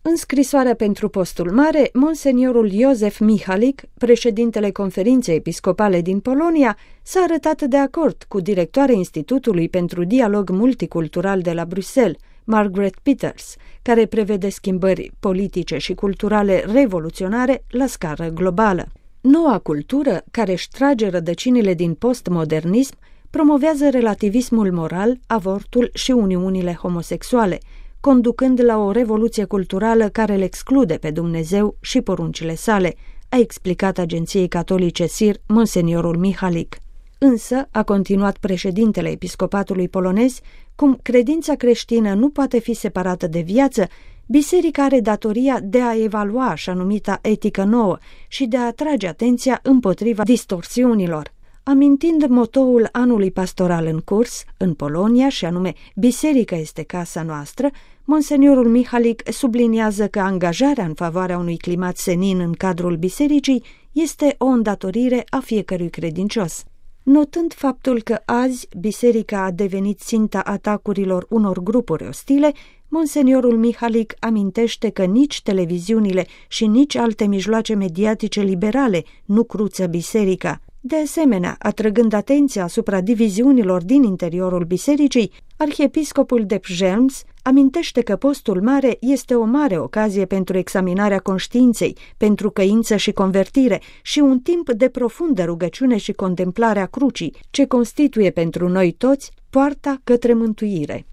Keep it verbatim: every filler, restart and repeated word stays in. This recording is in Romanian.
În scrisoarea pentru Postul Mare, Monseniorul Iosef Mihalik, președintele Conferinței Episcopale din Polonia, s-a arătat de acord cu directoarea Institutului pentru Dialog Multicultural de la Bruxelles, Margaret Peters, care prevede schimbări politice și culturale revoluționare la scară globală. Noua cultură, care își trage rădăcinile din postmodernism, promovează relativismul moral, avortul și uniunile homosexuale, conducând la o revoluție culturală care îl exclude pe Dumnezeu și poruncile sale, a explicat agenției catolice S I R Monseniorul Mihalik. Însă, a continuat președintele episcopatului polonez, cum credința creștină nu poate fi separată de viață, biserica are datoria de a evalua așa numita etică nouă și de a atrage atenția împotriva distorsiunilor. Amintind motoul anului pastoral în curs, în Polonia, și anume Biserica este casa noastră, Monseniorul Mihalik subliniază că angajarea în favoarea unui climat senin în cadrul bisericii este o îndatorire a fiecărui credincios. Notând faptul că azi biserica a devenit ținta atacurilor unor grupuri ostile, Monseniorul Mihalik amintește că nici televiziunile și nici alte mijloace mediatice liberale nu cruță biserica. De asemenea, atrăgând atenția asupra diviziunilor din interiorul bisericii, arhiepiscopul de Przems amintește că postul mare este o mare ocazie pentru examinarea conștiinței, pentru căință și convertire și un timp de profundă rugăciune și contemplarea crucii, ce constituie pentru noi toți poarta către mântuire.